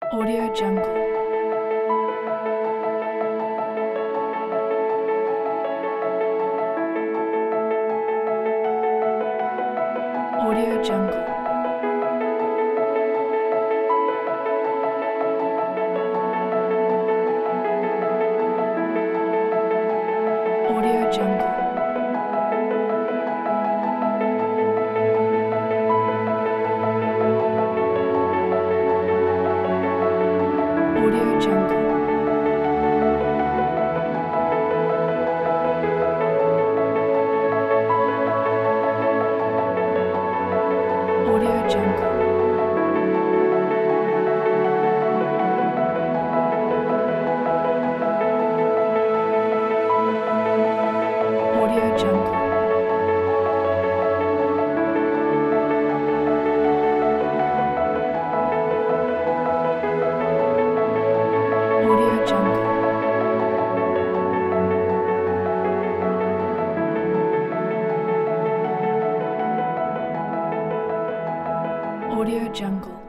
Audio Jungle. Audio Jungle. Audio Jungle. Audio Jungle. Audio Jungle. Audio Jungle. Audio Jungle. Audio Jungle.